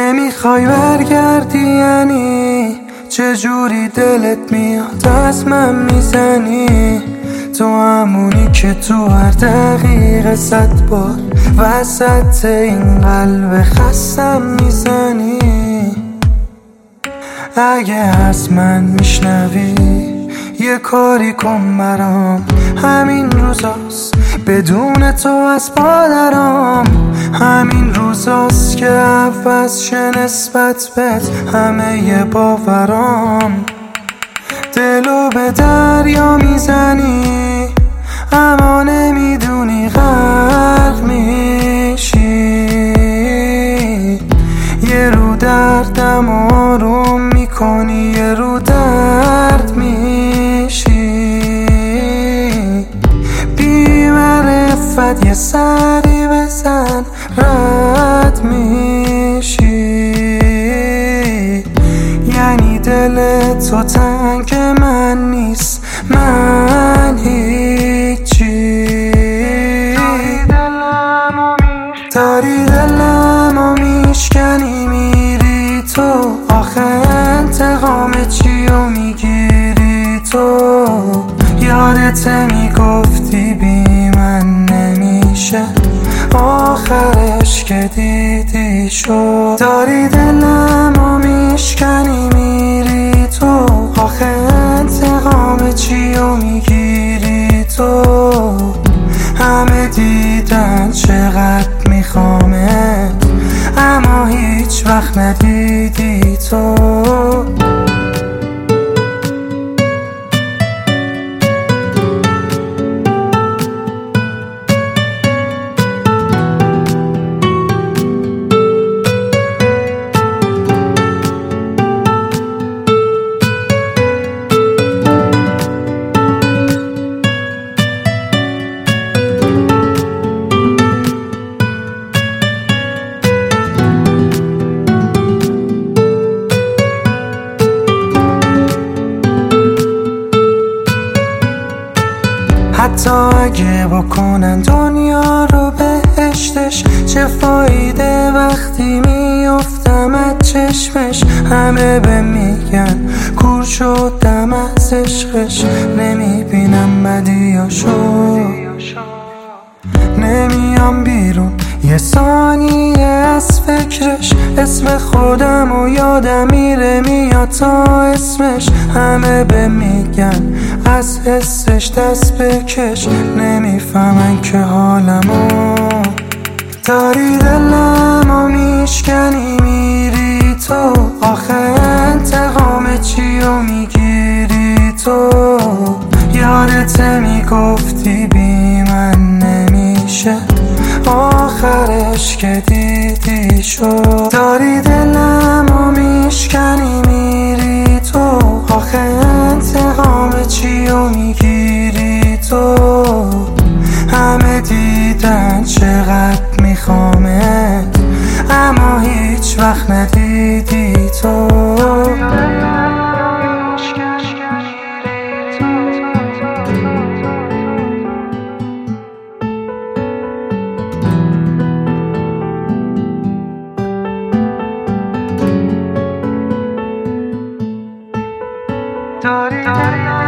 نمیخوای برگردی یعنی چجوری دلت میاد از من میزنی؟ تو همونی که تو هر دقیقه 100 بار وسط این قلب خستم میزنی. اگه از من میشنوی یه کاری کن برام، همین روزاست بدون تو از پادرام. همین روزاست که عوض شه نسبت بهت همه باورام. دلو به دریا میزنی اما نمیدونی غرق میشی. یه رو دردم آروم میکنی، یه رو درد میشی. بی معرفت یه سری بزن رد میشی. یعنی دل تو تنگ من نیست، من هیچی. داری دلمو میشکنی میری تو، آخه انتقام چیو میگیری تو؟ یادت میگفتی بی من نمیشه، آخرش که دیدی شد. داری دلمو میشکنی میری تو، آخه انتقام چیو میگیری تو؟ همه دیدن چقدر میخوامت اما هیچ وقت ندیدی تو. حتی اگه بکنن دنیا رو بهشتش، چه فایده وقتی میافتم از چشمش؟ همه به میگن کور شدم از عشقش، نمیبینم بدیاشو، نمیام بیرون یه ثانیه از فکرش. اسم خودم و یادم میره میاد تا اسمش. همه به میگن از حسش دست بکش، نمیفهمن که حالمو. داری دلمو میشکنی میری تو، آخه انتقام چیو میگیری تو؟ یادت میگفتی بی من نمیشه، آخرش که دیدی شد. داری دلمو میشکنی میری تو، آخه انتقام چیو میگیری تو؟ همه دیدن چقدر میخوامت اما هیچ وقت ندیدی تو. داری